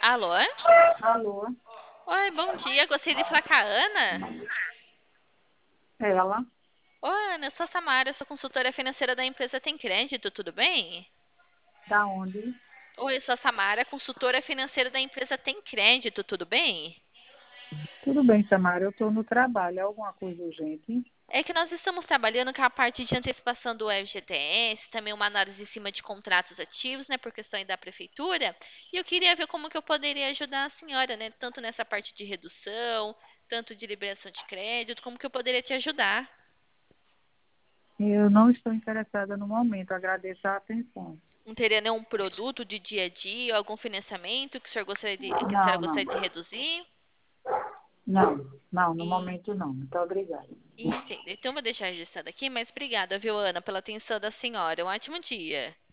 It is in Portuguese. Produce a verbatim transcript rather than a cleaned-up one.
Alô? Alô, Oi, bom dia. Gostaria de falar com a Ana. ela, Oi, Ana, eu sou a Samara, eu sou consultora financeira da empresa Tem Crédito, tudo bem? da onde? Oi, eu sou a Samara, consultora financeira da empresa Tem Crédito, tudo bem? Tudo bem, Samara, eu estou no trabalho. É alguma coisa urgente? É que nós estamos trabalhando com a parte de antecipação do F G T S, também uma análise em cima de contratos ativos, né, por questão aí da prefeitura. E eu queria ver como que eu poderia ajudar a senhora, né, tanto nessa parte de redução, tanto de liberação de crédito, como que eu poderia te ajudar. Eu não estou interessada no momento, agradeço a atenção. Não teria nenhum produto de dia a dia, algum financiamento que o senhor gostaria de, que a senhora Não, não, gostaria de reduzir? não, não, no E, momento não. Muito obrigada. entendo. Então, eu vou deixar registrado aqui, mas obrigada, viu, Ana, pela atenção da senhora. Um ótimo dia.